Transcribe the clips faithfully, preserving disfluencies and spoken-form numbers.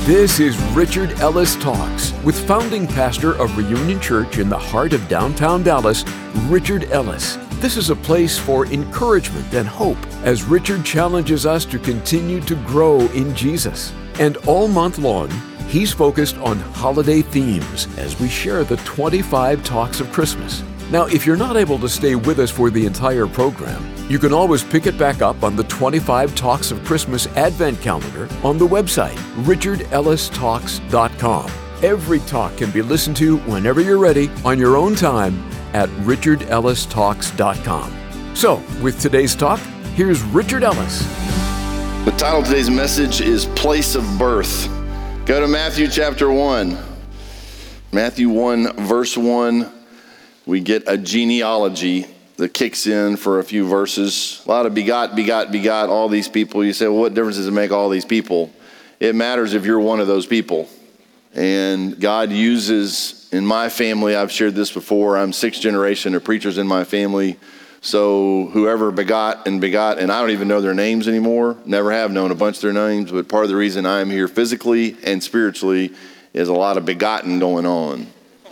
This is Richard Ellis Talks with founding pastor of Reunion Church in the heart of downtown Dallas, Richard Ellis. This is a place for encouragement and hope as Richard challenges us to continue to grow in Jesus. And all month long, he's focused on holiday themes as we share the twenty-five Talks of Christmas. Now, if you're not able to stay with us for the entire program, you can always pick it back up on the twenty-five Talks of Christmas Advent Calendar on the website, richard ellis talks dot com. Every talk can be listened to whenever you're ready on your own time at richard ellis talks dot com. So, with today's talk, here's Richard Ellis. The title of today's message is Place of Birth. Go to Matthew chapter one. Matthew one, verse one. We get a genealogy that kicks in for a few verses. A lot of begot, begot, begot, all these people. You say, well, what difference does it make all these people? It matters if you're one of those people. And God uses, in my family, I've shared this before, I'm sixth generation of preachers in my family. So whoever begot and begot, and I don't even know their names anymore, never have known a bunch of their names, but part of the reason I'm here physically and spiritually is a lot of begotten going on.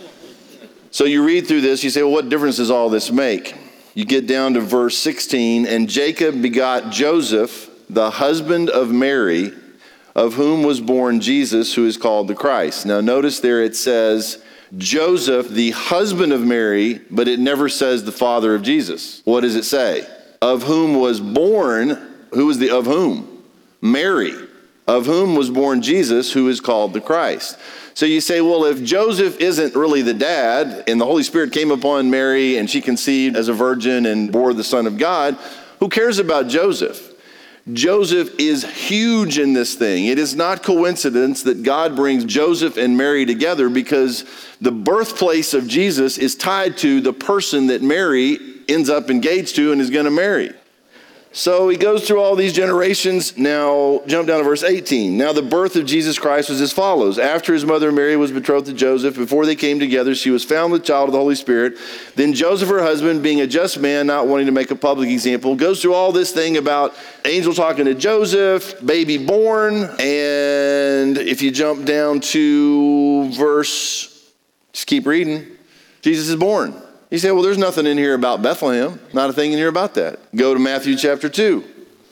So you read through this, you say, well, what difference does all this make? You get down to verse sixteen, and Jacob begot Joseph, the husband of Mary, of whom was born Jesus, who is called the Christ. Now notice there it says, Joseph, the husband of Mary, but it never says the father of Jesus. What does it say? Of whom was born, who was the of whom? Mary, of whom was born Jesus, who is called the Christ. So you say, well, if Joseph isn't really the dad and the Holy Spirit came upon Mary and she conceived as a virgin and bore the Son of God, who cares about Joseph? Joseph is huge in this thing. It is not coincidence that God brings Joseph and Mary together because the birthplace of Jesus is tied to the person that Mary ends up engaged to and is going to marry. So he goes through all these generations. Now, jump down to verse eighteen. Now, the birth of Jesus Christ was as follows. After his mother Mary was betrothed to Joseph, before they came together, she was found with child of the Holy Spirit. Then Joseph, her husband, being a just man, not wanting to make a public example, goes through all this thing about angel talking to Joseph, baby born. And if you jump down to verse, just keep reading, Jesus is born. You say, well, there's nothing in here about Bethlehem. Not a thing in here about that. Go to Matthew chapter two.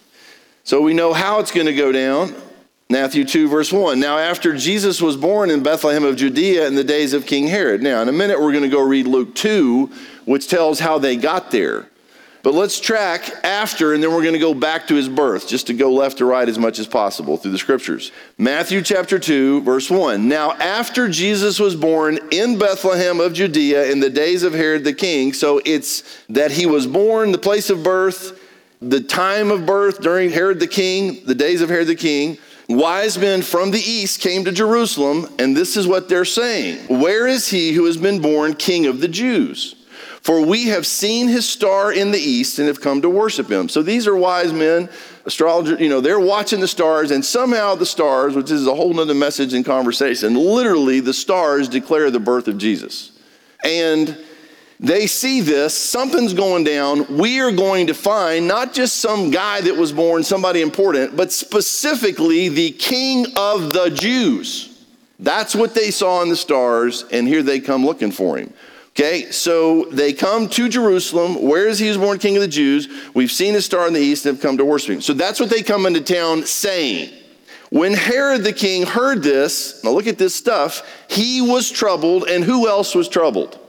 So we know how it's going to go down. Matthew two, verse one. Now, after Jesus was born in Bethlehem of Judea in the days of King Herod. Now, in a minute, we're going to go read Luke two, which tells how they got there. But let's track after, and then we're going to go back to his birth, just to go left to right as much as possible through the scriptures. Matthew chapter two, verse one. Now, after Jesus was born in Bethlehem of Judea in the days of Herod the king, so it's that he was born, the place of birth, the time of birth during Herod the king, the days of Herod the king, wise men from the east came to Jerusalem, and this is what they're saying. Where is he who has been born king of the Jews? For we have seen his star in the east and have come to worship him. So these are wise men, astrologers, you know, they're watching the stars, and somehow the stars, which is a whole nother message and conversation, literally the stars declare the birth of Jesus. And they see this, something's going down. We are going to find not just some guy that was born, somebody important, but specifically the King of the Jews. That's what they saw in the stars, and here they come looking for him. Okay, so they come to Jerusalem. Where is he who was born King of the Jews? We've seen his star in the east and have come to worship him. So that's what they come into town saying. When Herod the king heard this, now look at this stuff, he was troubled, and who else was troubled?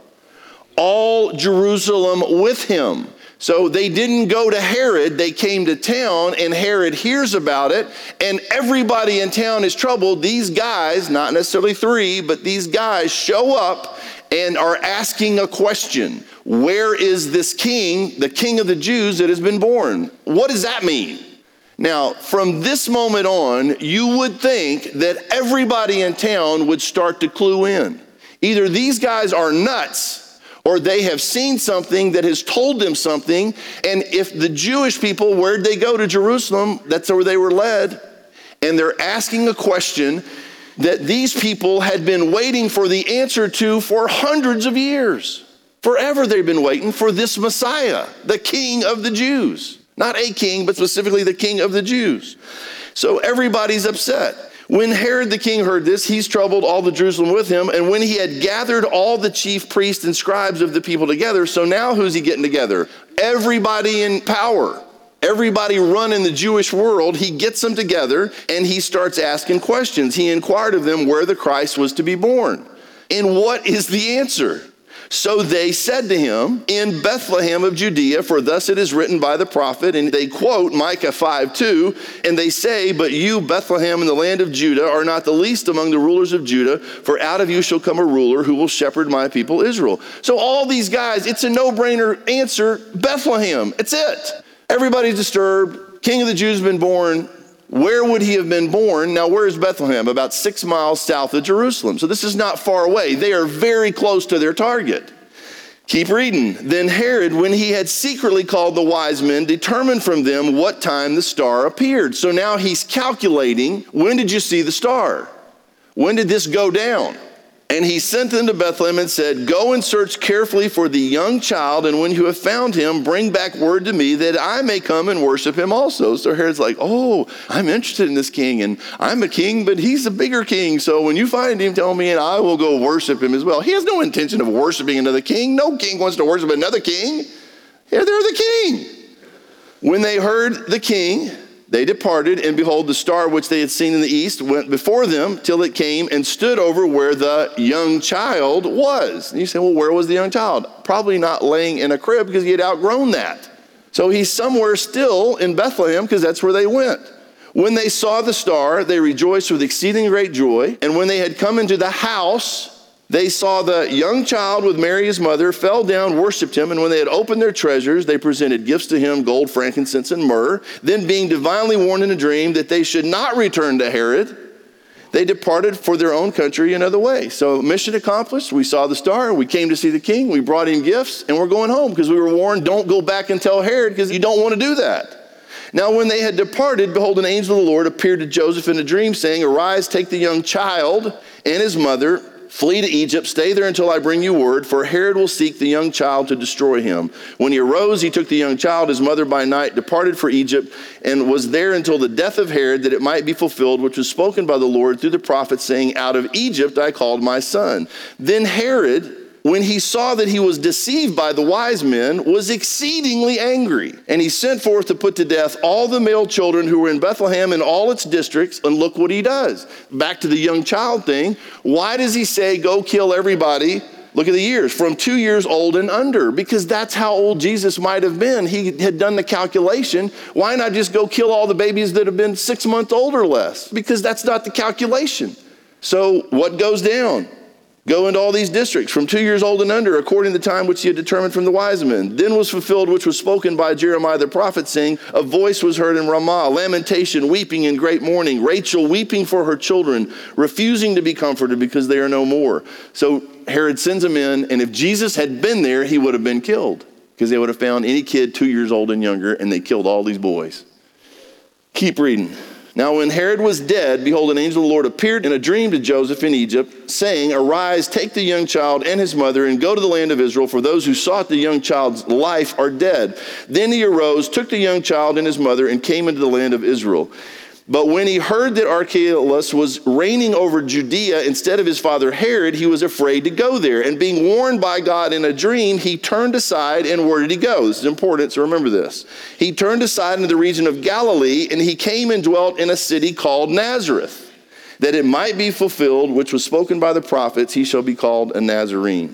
All Jerusalem with him. So they didn't go to Herod, they came to town, and Herod hears about it, and everybody in town is troubled. These guys, not necessarily three, but these guys show up and are asking a question. Where is this king, the King of the Jews that has been born? What does that mean? Now, from this moment on, you would think that everybody in town would start to clue in. Either these guys are nuts, or they have seen something that has told them something. And if the Jewish people, where'd they go to Jerusalem? That's where they were led. And they're asking a question that these people had been waiting for the answer to for hundreds of years. Forever they've been waiting for this Messiah, the King of the Jews. Not a king, but specifically the King of the Jews. So everybody's upset. When Herod the king heard this, he's troubled all the Jerusalem with him. And when he had gathered all the chief priests and scribes of the people together, so now who's he getting together? Everybody in power. Everybody running the Jewish world, he gets them together and he starts asking questions. He inquired of them where the Christ was to be born. And what is the answer? So they said to him, in Bethlehem of Judea, for thus it is written by the prophet, and they quote Micah five two, and they say, but you, Bethlehem in the land of Judah, are not the least among the rulers of Judah, for out of you shall come a ruler who will shepherd my people Israel. So all these guys, it's a no-brainer answer, Bethlehem, it's it. Everybody's disturbed, King of the Jews has been born. Where would he have been born? Now, where is Bethlehem? About six miles south of Jerusalem. So this is not far away. They are very close to their target. Keep reading. Then Herod, when he had secretly called the wise men, determined from them what time the star appeared. So now he's calculating, when did you see the star? When did this go down? And he sent them to Bethlehem and said, go and search carefully for the young child, and when you have found him, bring back word to me that I may come and worship him also. So Herod's like, oh, I'm interested in this king, and I'm a king, but he's a bigger king. So when you find him, tell me, and I will go worship him as well. He has no intention of worshiping another king. No king wants to worship another king. Yeah, they're the king. When they heard the king, they departed, and behold, the star which they had seen in the east went before them till it came and stood over where the young child was. And you say, well, where was the young child? Probably not laying in a crib because he had outgrown that. So he's somewhere still in Bethlehem because that's where they went. When they saw the star, they rejoiced with exceeding great joy. And when they had come into the house, they saw the young child with Mary his mother, fell down, worshiped him, and when they had opened their treasures, they presented gifts to him, gold, frankincense, and myrrh. Then being divinely warned in a dream that they should not return to Herod, they departed for their own country another way. So mission accomplished. We saw the star. We came to see the king. We brought him gifts, and we're going home because we were warned, don't go back and tell Herod because you don't want to do that. Now when they had departed, behold, an angel of the Lord appeared to Joseph in a dream, saying, arise, take the young child and his mother, flee to Egypt, stay there until I bring you word, for Herod will seek the young child to destroy him. When he arose, he took the young child, his mother by night, departed for Egypt, and was there until the death of Herod, that it might be fulfilled, which was spoken by the Lord through the prophet, saying, out of Egypt I called my son. Then Herod, when he saw that he was deceived by the wise men, was exceedingly angry. And he sent forth to put to death all the male children who were in Bethlehem and all its districts. And look what he does. Back to the young child thing. Why does he say, go kill everybody? Look at the years, from two years old and under, because that's how old Jesus might have been. He had done the calculation. Why not just go kill all the babies that have been six months old or less? Because that's not the calculation. So what goes down? Go into all these districts from two years old and under, according to the time which he had determined from the wise men. Then was fulfilled which was spoken by Jeremiah the prophet, saying, a voice was heard in Ramah, lamentation, weeping in great mourning, Rachel weeping for her children, refusing to be comforted because they are no more. So Herod sends them in, and if Jesus had been there, he would have been killed, because they would have found any kid two years old and younger, and they killed all these boys. Keep reading. Now when Herod was dead, behold, an angel of the Lord appeared in a dream to Joseph in Egypt, saying, arise, take the young child and his mother, and go to the land of Israel, for those who sought the young child's life are dead. Then he arose, took the young child and his mother, and came into the land of Israel. But when he heard that Archelaus was reigning over Judea instead of his father Herod, he was afraid to go there. And being warned by God in a dream, he turned aside. And where did he go? This is important, so remember this. He turned aside into the region of Galilee, and he came and dwelt in a city called Nazareth, that it might be fulfilled, which was spoken by the prophets, he shall be called a Nazarene.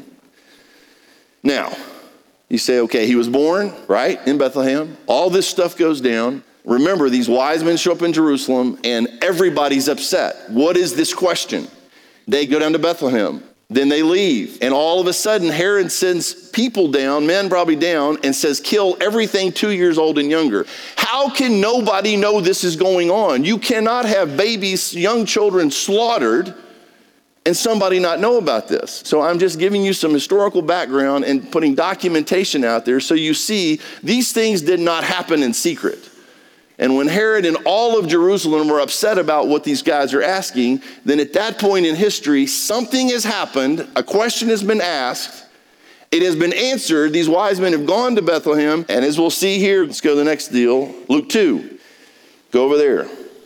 Now, you say, okay, he was born, right, in Bethlehem. All this stuff goes down. Remember, these wise men show up in Jerusalem, and everybody's upset. What is this question? They go down to Bethlehem. Then they leave. And all of a sudden, Herod sends people down, men probably down, and says, kill everything two years old and younger. How can nobody know this is going on? You cannot have babies, young children slaughtered, and somebody not know about this. So I'm just giving you some historical background and putting documentation out there so you see these things did not happen in secret. And when Herod and all of Jerusalem were upset about what these guys are asking, then at that point in history, something has happened. A question has been asked. It has been answered. These wise men have gone to Bethlehem. And as we'll see here, let's go to the next deal. Luke two. Go over there.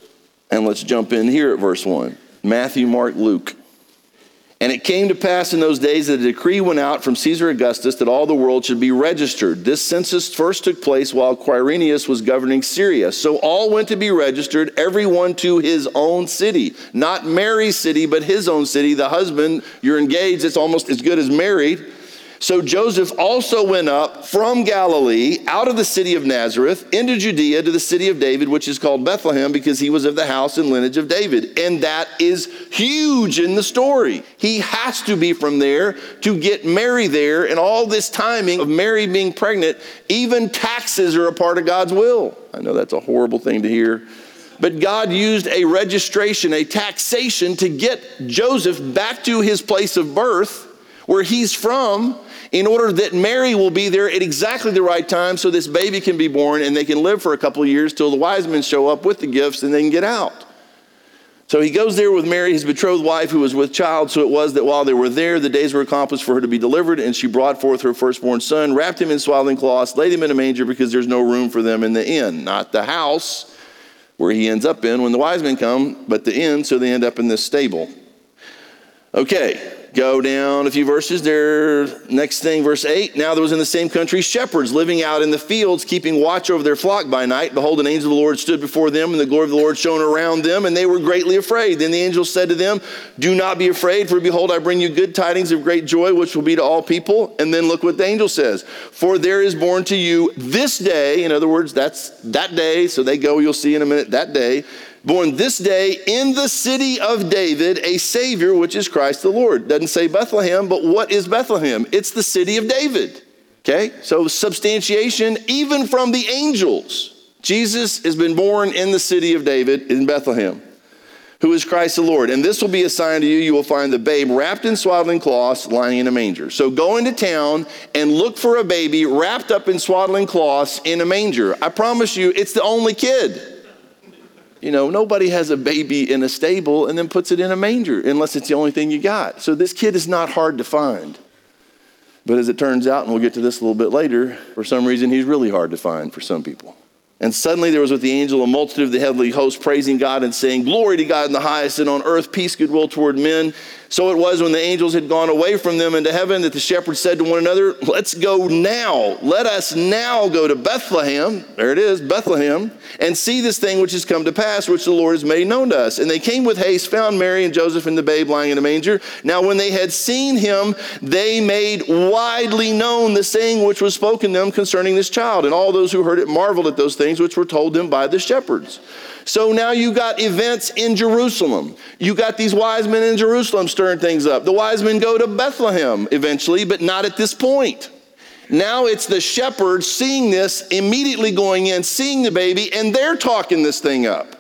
And let's jump in here at verse one. Matthew, Mark, Luke. And it came to pass in those days that a decree went out from Caesar Augustus that all the world should be registered. This census first took place while Quirinius was governing Syria. So all went to be registered, everyone to his own city. Not Mary's city, but his own city. The husband, you're engaged, it's almost as good as married. So Joseph also went up from Galilee, out of the city of Nazareth, into Judea to the city of David, which is called Bethlehem, because he was of the house and lineage of David. And that is huge in the story. He has to be from there to get Mary there. And all this timing of Mary being pregnant, even taxes are a part of God's will. I know that's a horrible thing to hear. But God used a registration, a taxation, to get Joseph back to his place of birth, where he's from, in order that Mary will be there at exactly the right time so this baby can be born and they can live for a couple of years till the wise men show up with the gifts and they can get out. So he goes there with Mary, his betrothed wife, who was with child. So it was that while they were there, the days were accomplished for her to be delivered, and she brought forth her firstborn son, wrapped him in swaddling cloths, laid him in a manger because there's no room for them in the inn. Not the house where he ends up in when the wise men come, but the inn, so they end up in this stable. Okay. Go down a few verses there. Next thing, verse eight. Now there was in the same country shepherds living out in the fields, keeping watch over their flock by night. Behold, an angel of the Lord stood before them, and the glory of the Lord shone around them, and they were greatly afraid. Then the angel said to them, do not be afraid, for behold, I bring you good tidings of great joy, which will be to all people. And then look what the angel says. For there is born to you this day, in other words, that's that day, so they go, you'll see in a minute, that day, born this day in the city of David, a Savior, which is Christ the Lord. Doesn't say Bethlehem, but what is Bethlehem? It's the city of David. Okay, so substantiation even from the angels. Jesus has been born in the city of David in Bethlehem, who is Christ the Lord. And this will be a sign to you. You will find the babe wrapped in swaddling cloths, lying in a manger. So go into town and look for a baby wrapped up in swaddling cloths in a manger. I promise you, it's the only kid. You know, nobody has a baby in a stable and then puts it in a manger unless it's the only thing you got. So this kid is not hard to find. But as it turns out, and we'll get to this a little bit later, for some reason he's really hard to find for some people. And suddenly there was with the angel a multitude of the heavenly host praising God and saying, glory to God in the highest, and on earth peace, goodwill toward men. So it was when the angels had gone away from them into heaven that the shepherds said to one another, let's go now. Let us now go to Bethlehem. There it is, Bethlehem. And see this thing which has come to pass, which the Lord has made known to us. And they came with haste, found Mary and Joseph and the babe lying in a manger. Now when they had seen him, they made widely known the saying which was spoken to them concerning this child. And all those who heard it marveled at those things which were told them by the shepherds. So now you got events in Jerusalem. You got these wise men in Jerusalem stirring things up. The wise men go to Bethlehem eventually, but not at this point. Now it's the shepherds seeing this, immediately going in, seeing the baby, and they're talking this thing up.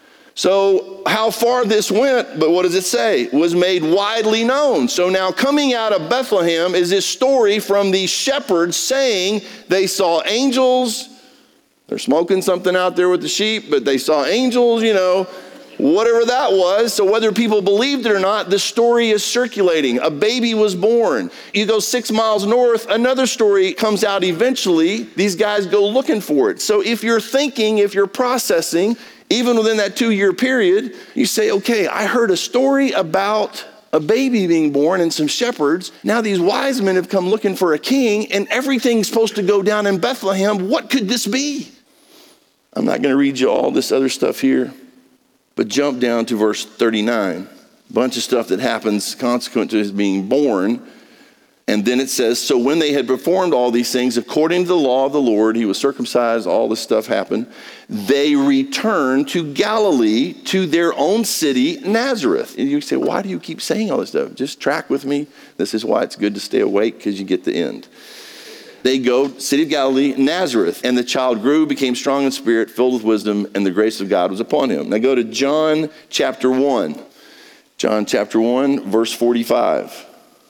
So how far this went, but what does it say? Was made widely known. So now coming out of Bethlehem is this story from these shepherds saying they saw angels. They're smoking something out there with the sheep, but they saw angels, you know, whatever that was. So whether people believed it or not, the story is circulating. A baby was born. You go six miles north, another story comes out eventually. These guys go looking for it. So if you're thinking, if you're processing, even within that two-year period, you say, okay, I heard a story about a baby being born and some shepherds. Now these wise men have come looking for a king, and everything's supposed to go down in Bethlehem. What could this be? I'm not going to read you all this other stuff here, but jump down to verse thirty-nine. A bunch of stuff that happens consequent to his being born. And then it says, so when they had performed all these things according to the law of the Lord, he was circumcised, all this stuff happened, they returned to Galilee, to their own city, Nazareth. And you say, why do you keep saying all this stuff? Just track with me. This is why it's good to stay awake, because you get the end. They go, city of Galilee, Nazareth, and the child grew, became strong in spirit, filled with wisdom, and the grace of God was upon him. Now go to John chapter one. John chapter one, verse forty-five.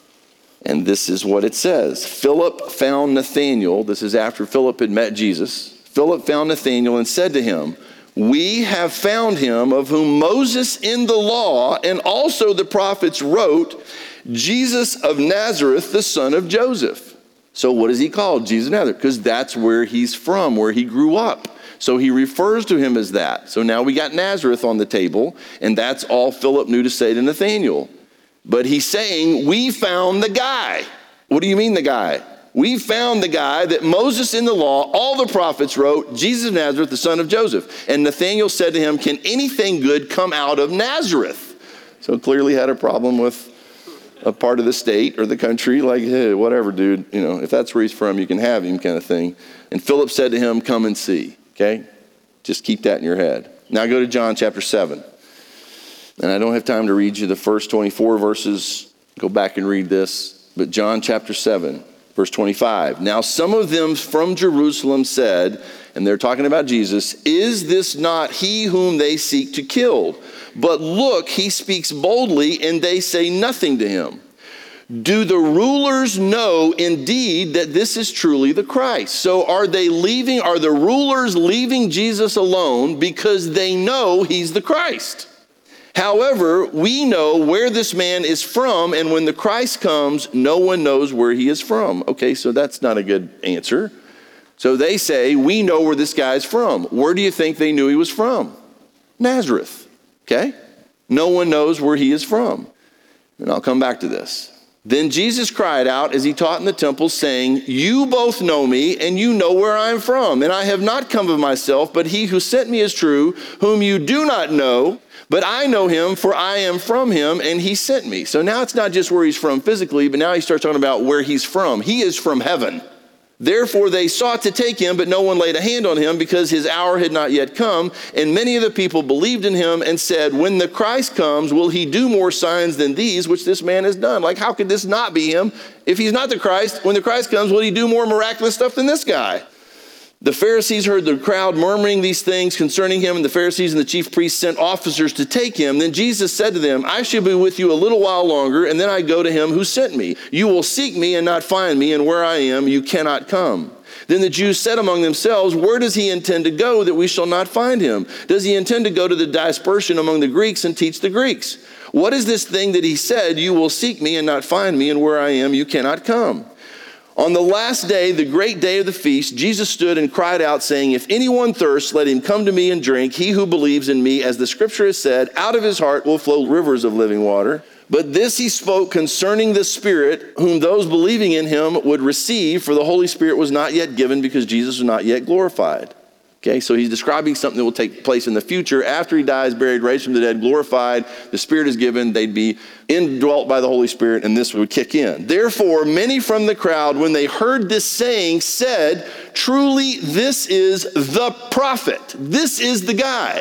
And this is what it says. Philip found Nathanael. This is after Philip had met Jesus. Philip found Nathanael and said to him, we have found him of whom Moses in the law and also the prophets wrote, Jesus of Nazareth, the son of Joseph. So what is he called? Jesus of Nazareth, because that's where he's from, where he grew up. So he refers to him as that. So now we got Nazareth on the table, and that's all Philip knew to say to Nathanael. But he's saying, we found the guy. What do you mean the guy? We found the guy that Moses in the law, all the prophets wrote, Jesus of Nazareth, the son of Joseph. And Nathanael said to him, can anything good come out of Nazareth? So clearly had a problem with a part of the state or the country, like, hey, whatever, dude. You know, if that's where he's from, you can have him, kind of thing. And Philip said to him, come and see. Okay? Just keep that in your head. Now go to John chapter seven. And I don't have time to read you the first twenty-four verses. Go back and read this. But John chapter seven, verse twenty-five. Now some of them from Jerusalem said, and they're talking about Jesus, is this not he whom they seek to kill? But look, he speaks boldly, and they say nothing to him. Do the rulers know indeed that this is truly the Christ? So are they leaving, are the rulers leaving Jesus alone because they know he's the Christ? However, we know where this man is from, and when the Christ comes, no one knows where he is from. Okay, so that's not a good answer. So they say, we know where this guy's from. Where do you think they knew he was from? Nazareth. Okay? No one knows where he is from. And I'll come back to this. Then Jesus cried out as he taught in the temple, saying, you both know me, and you know where I am from. And I have not come of myself, but he who sent me is true, whom you do not know. But I know him, for I am from him, and he sent me. So now it's not just where he's from physically, but now he starts talking about where he's from. He is from heaven. Therefore they sought to take him, but no one laid a hand on him, because his hour had not yet come. And many of the people believed in him and said, when the Christ comes, will he do more signs than these which this man has done? Like, how could this not be him? If he's not the Christ, when the Christ comes, will he do more miraculous stuff than this guy? The Pharisees heard the crowd murmuring these things concerning him, and the Pharisees and the chief priests sent officers to take him. Then Jesus said to them, I shall be with you a little while longer, and then I go to him who sent me. You will seek me and not find me, and where I am, you cannot come. Then the Jews said among themselves, where does he intend to go that we shall not find him? Does he intend to go to the dispersion among the Greeks and teach the Greeks? What is this thing that he said, you will seek me and not find me, and where I am, you cannot come? On the last day, the great day of the feast, Jesus stood and cried out, saying, if anyone thirsts, let him come to me and drink. He who believes in me, as the scripture has said, out of his heart will flow rivers of living water. But this he spoke concerning the Spirit, whom those believing in him would receive, for the Holy Spirit was not yet given, because Jesus was not yet glorified. Okay, so he's describing something that will take place in the future. After he dies, buried, raised from the dead, glorified, the Spirit is given, they'd be indwelt by the Holy Spirit, and this would kick in. Therefore, many from the crowd, when they heard this saying, said, truly, this is the prophet. This is the guy.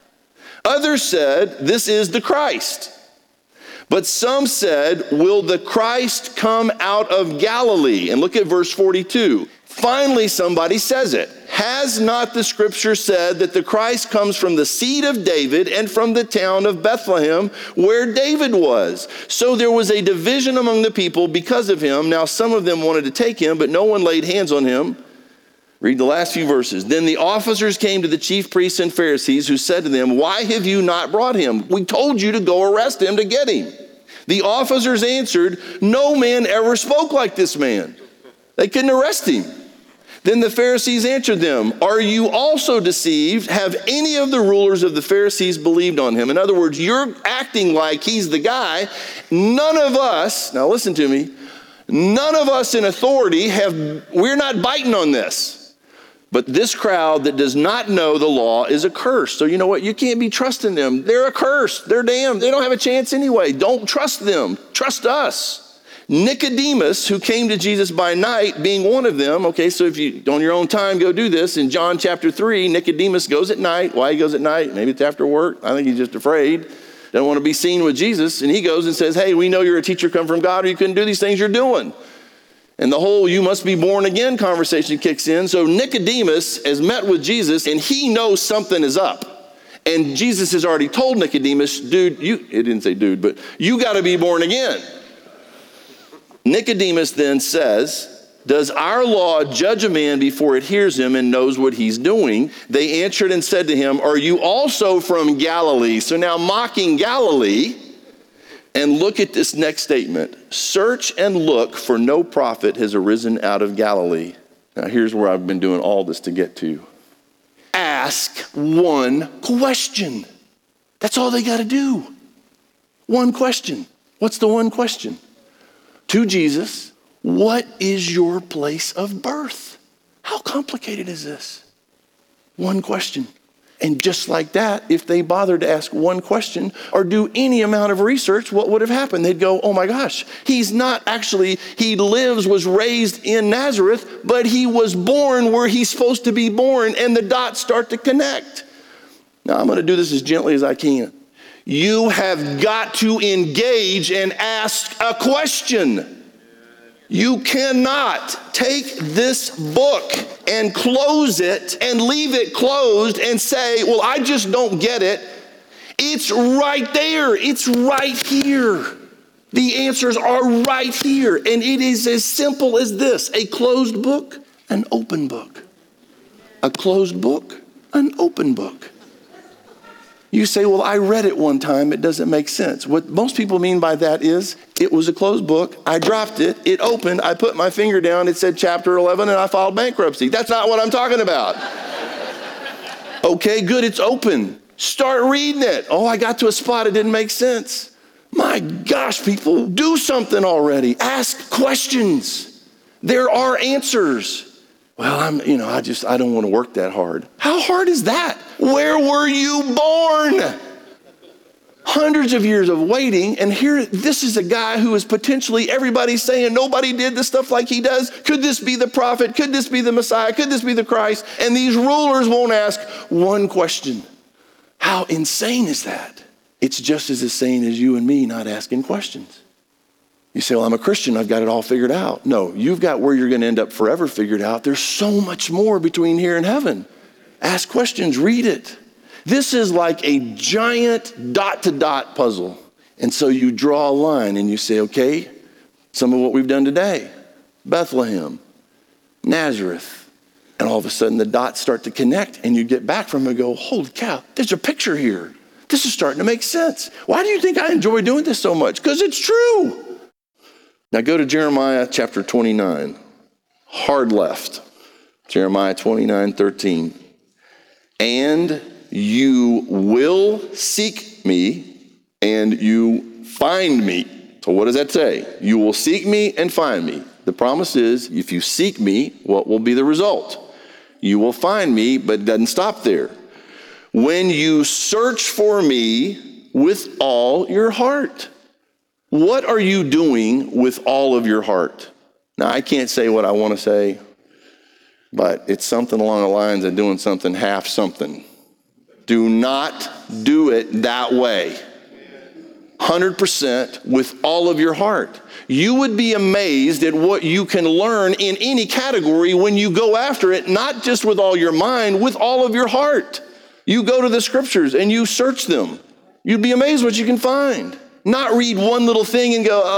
Others said, this is the Christ. But some said, will the Christ come out of Galilee? And look at verse forty-two. Finally, somebody says it. Has not the scripture said that the Christ comes from the seed of David and from the town of Bethlehem, where David was? So there was a division among the people because of him. Now some of them wanted to take him, but no one laid hands on him. Read the last few verses. Then the officers came to the chief priests and Pharisees, who said to them, why have you not brought him? We told you to go arrest him to get him. The officers answered, no man ever spoke like this man. They couldn't arrest him. Then the Pharisees answered them, are you also deceived? Have any of the rulers of the Pharisees believed on him? In other words, you're acting like he's the guy. None of us, now listen to me, none of us in authority have, we're not biting on this. But this crowd that does not know the law is accursed. So you know what? You can't be trusting them. They're accursed. They're damned. They don't have a chance anyway. Don't trust them. Trust us. Nicodemus, who came to Jesus by night, being one of them. Okay, so if you, on your own time, go do this. In John chapter three, Nicodemus goes at night. Why he goes at night? Maybe it's after work. I think he's just afraid. Doesn't want to be seen with Jesus. And he goes and says, hey, we know you're a teacher come from God, or you couldn't do these things you're doing. And the whole you must be born again conversation kicks in. So Nicodemus has met with Jesus, and he knows something is up. And Jesus has already told Nicodemus, dude, you, it didn't say dude, but you got to be born again. Nicodemus then says, does our law judge a man before it hears him and knows what he's doing? They answered and said to him, are you also from Galilee? So now mocking Galilee. And look at this next statement. Search and look, for no prophet has arisen out of Galilee. Now here's where I've been doing all this to get to. ask one question. That's all they got to do. One question. What's the one question? To Jesus, what is your place of birth? How complicated is this? One question. And just like that, if they bothered to ask one question or do any amount of research, what would have happened? They'd go, oh my gosh, he's not actually, he lives, was raised in Nazareth, but he was born where he's supposed to be born, and the dots start to connect. Now I'm going to do this as gently as I can. You have got to engage and ask a question. You cannot take this book and close it and leave it closed and say, well, I just don't get it. It's right there. It's right here. The answers are right here. And it is as simple as this: a closed book, an open book. A closed book, an open book. You say, well, I read it one time, it doesn't make sense. What most people mean by that is, it was a closed book, I dropped it, it opened, I put my finger down, it said chapter eleven, and I filed bankruptcy. That's not what I'm talking about. Okay, good, it's open. Start reading it. Oh, I got to a spot, it didn't make sense. My gosh, people, do something already. Ask questions. There are answers. Well, I'm, you know, I just, I don't want to work that hard. How hard is that? Where were you born? Hundreds of years of waiting, and here, this is a guy who is potentially, everybody's saying nobody did this stuff like he does. Could this be the prophet? Could this be the Messiah? Could this be the Christ? And these rulers won't ask one question. How insane is that? It's just as insane as you and me not asking questions. You say, well, I'm a Christian, I've got it all figured out. No, you've got where you're going to end up forever figured out. There's so much more between here and heaven. Ask questions, read it. This is like a giant dot-to-dot puzzle. And so you draw a line and you say, okay, some of what we've done today, Bethlehem, Nazareth, and all of a sudden the dots start to connect and you get back from it and go, holy cow, there's a picture here. This is starting to make sense. Why do you think I enjoy doing this so much? Because it's true. Now go to Jeremiah chapter twenty-nine, hard left. Jeremiah twenty-nine, thirteen. And you will seek me and you find me. So what does that say? You will seek me and find me. The promise is, if you seek me, what will be the result? You will find me, but it doesn't stop there. When you search for me with all your heart. What are you doing with all of your heart? Now, I can't say what I want to say, but it's something along the lines of doing something half something. Do not do it that way. one hundred percent with all of your heart. You would be amazed at what you can learn in any category when you go after it, not just with all your mind, with all of your heart. You go to the scriptures and you search them. You'd be amazed what you can find. Not read one little thing and go,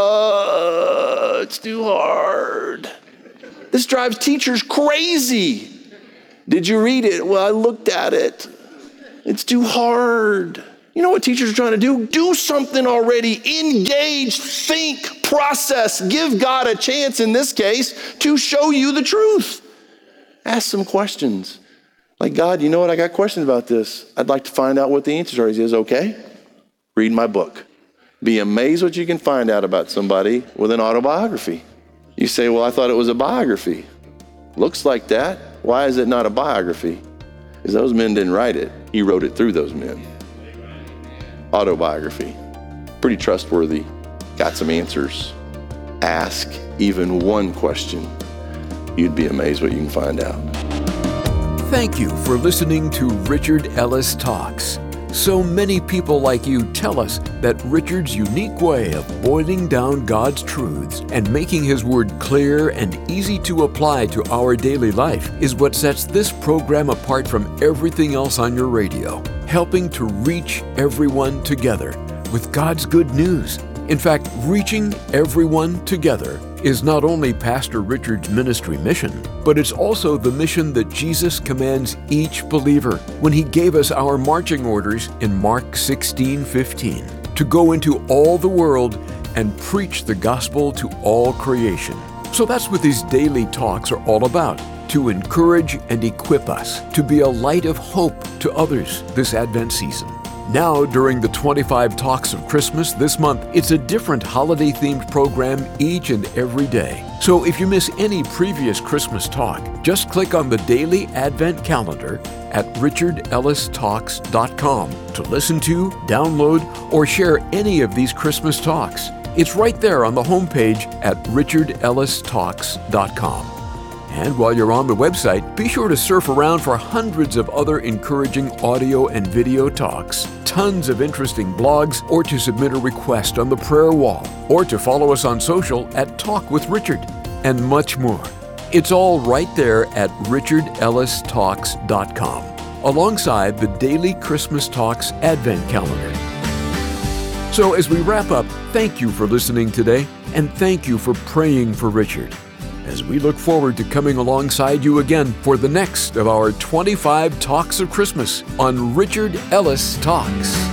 oh, it's too hard. This drives teachers crazy. Did you read it? Well, I looked at it. It's too hard. You know what teachers are trying to do? Do something already. Engage, think, process. Give God a chance, in this case, to show you the truth. Ask some questions. Like, God, you know what? I got questions about this. I'd like to find out what the answers are. He says, okay, read my book. Be amazed what you can find out about somebody with an autobiography. You say, well, I thought it was a biography. Looks like that. Why is it not a biography? Because those men didn't write it. He wrote it through those men. Autobiography. Pretty trustworthy. Got some answers. Ask even one question. You'd be amazed what you can find out. Thank you for listening to Richard Ellis Talks. So many people like you tell us that Richard's unique way of boiling down God's truths and making His Word clear and easy to apply to our daily life is what sets this program apart from everything else on your radio, helping to reach everyone together with God's good news. In fact, reaching everyone together is not only Pastor Richard's ministry mission, but it's also the mission that Jesus commands each believer when He gave us our marching orders in Mark sixteen fifteen, to go into all the world and preach the gospel to all creation. So that's what these daily talks are all about, to encourage and equip us to be a light of hope to others this Advent season. Now, during the twenty-five Talks of Christmas this month, it's a different holiday-themed program each and every day. So if you miss any previous Christmas talk, just click on the Daily Advent Calendar at richard ellis talks dot com to listen to, download, or share any of these Christmas talks. It's right there on the homepage at richard ellis talks dot com. And while you're on the website, be sure to surf around for hundreds of other encouraging audio and video talks, tons of interesting blogs, or to submit a request on the prayer wall, or to follow us on social at Talk with Richard, and much more. It's all right there at richard ellis talks dot com, alongside the Daily Christmas Talks Advent Calendar. So as we wrap up, thank you for listening today, and thank you for praying for Richard, as we look forward to coming alongside you again for the next of our twenty-five Talks of Christmas on Richard Ellis Talks.